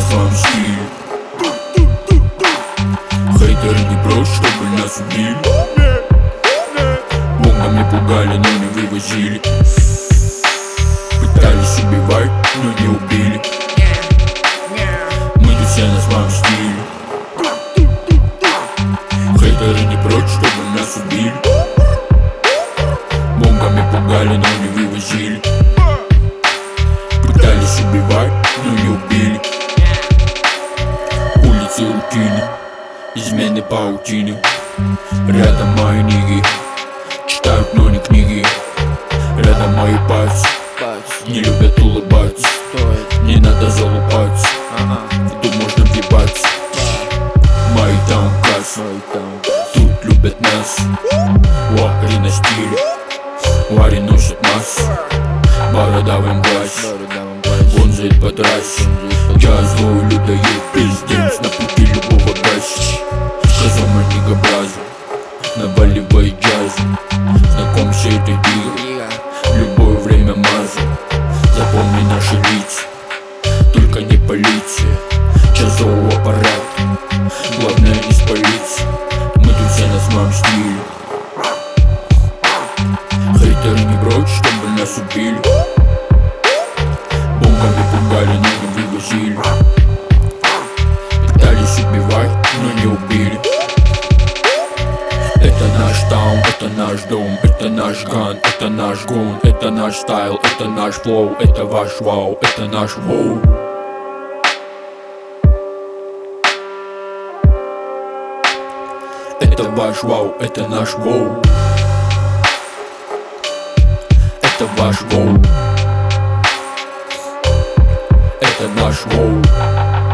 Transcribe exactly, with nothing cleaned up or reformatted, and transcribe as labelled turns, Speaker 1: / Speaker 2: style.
Speaker 1: своем стиле. Хейтеры не прочь, чтобы нас убили. Бомбами пугали, но не вывозили. Пытались убивать, но не убили. Мы тут все на своем стиле. Хейтеры не прочь, чтобы нас убили. Бомбами пугали, но не вывозили. Пытались убивать, но не убили. Улицы рутины, измены паутины. Рядом мои ниги, читают, но не книги. Рядом мои пальцы, не любят улыбаться. Не надо залупаться, в дом можно въебаться. Мои таункасы, тут любят нас. Вари на стиле, вари носит массы. Бородавый мразь, он зает по трассе. Я злой людоед, пиздец, на пути любого гася. Казома нигабраза, наваливай джаза. Знакомься, это дига, любое время маза. Запомни наши лица, только не полиция. Часового аппарата, главное не спалиться. Мы тут все на своем стиле. Хейтеры не прочь, чтобы нас убили. Бомбами пугали, но не вывозили. Пытались убивать, но не убили. Это наш таун, это наш дом, это наш ган, это наш гон, это наш стайл, это наш флоу, это ваш вау, это наш воу. Это ваш вау, это наш воу. Это ваш воу. Это наш воу.